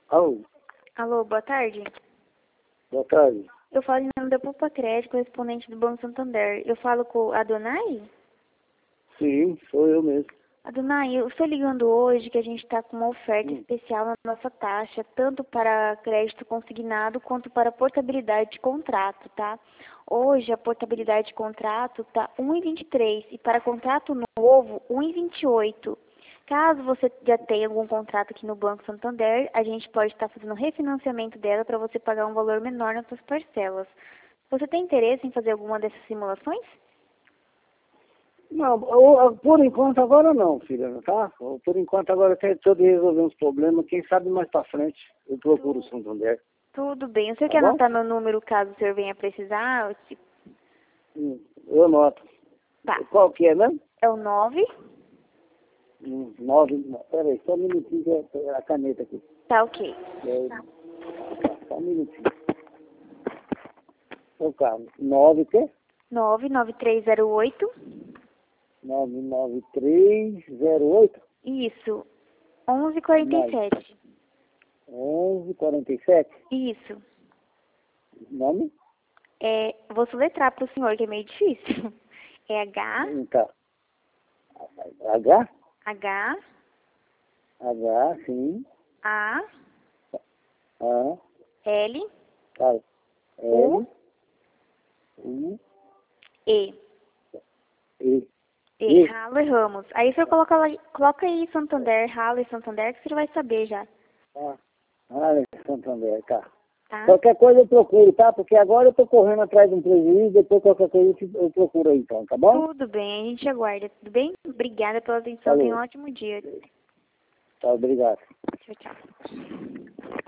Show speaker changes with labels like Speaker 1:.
Speaker 1: Alô,
Speaker 2: Alô, boa tarde.
Speaker 1: boa tarde.
Speaker 2: Eu falo em nome da Poupa Crédito, correspondente do Banco Santander. Eu falo com a Adonai?
Speaker 1: Sim, sou eu mesmo.
Speaker 2: Adonai, eu estou ligando hoje que a gente está com uma oferta especial na nossa taxa, tanto para crédito consignado quanto para portabilidade de contrato, tá? Hoje a portabilidade de contrato está 1,23 e para contrato novo 1,28. Caso você já tenha algum contrato aqui no Banco Santander, a gente pode estar fazendo refinanciamento dela para você pagar um valor menor nas suas parcelas. Você tem interesse em fazer alguma dessas simulações?
Speaker 1: Não, por enquanto agora não, filha, tá? Por enquanto agora eu estou de resolver uns problemas. Quem sabe mais pra frente eu procuro o Santander.
Speaker 2: Tudo bem. O senhor
Speaker 1: Tá
Speaker 2: quer
Speaker 1: bom?
Speaker 2: anotar meu número caso o senhor venha precisar?
Speaker 1: Eu noto.
Speaker 2: Tá.
Speaker 1: Qual que é mesmo?
Speaker 2: É o 9.
Speaker 1: 9. Peraí, só um minutinho que é a caneta aqui.
Speaker 2: Tá ok.
Speaker 1: Só um minutinho. Ô, Carlos, 9 o quê?
Speaker 2: 99308.
Speaker 1: 99308
Speaker 2: Isso. 1147.
Speaker 1: 1147.
Speaker 2: Isso.
Speaker 1: Nome?
Speaker 2: Vou soletrar para o senhor, que é meio difícil. É H,
Speaker 1: Tá. H?
Speaker 2: H,
Speaker 1: H, sim.
Speaker 2: A,
Speaker 1: A,
Speaker 2: L,
Speaker 1: tá.
Speaker 2: U,
Speaker 1: L, U,
Speaker 2: E.
Speaker 1: E.
Speaker 2: E, Haller Ramos. Aí o senhor coloca aí Santander, Haller Santander, que você já vai saber já.
Speaker 1: Ah, Santander, tá.
Speaker 2: Tá?
Speaker 1: Qualquer coisa eu procuro, tá? Porque agora eu tô correndo atrás de um prejuízo, depois qualquer coisa eu procuro aí então, tá bom?
Speaker 2: Tudo bem, a gente aguarda. Tudo bem? Obrigada pela atenção. Tenha um
Speaker 1: Falou.
Speaker 2: ótimo dia.
Speaker 1: Tá, obrigado.
Speaker 2: Tchau, tchau.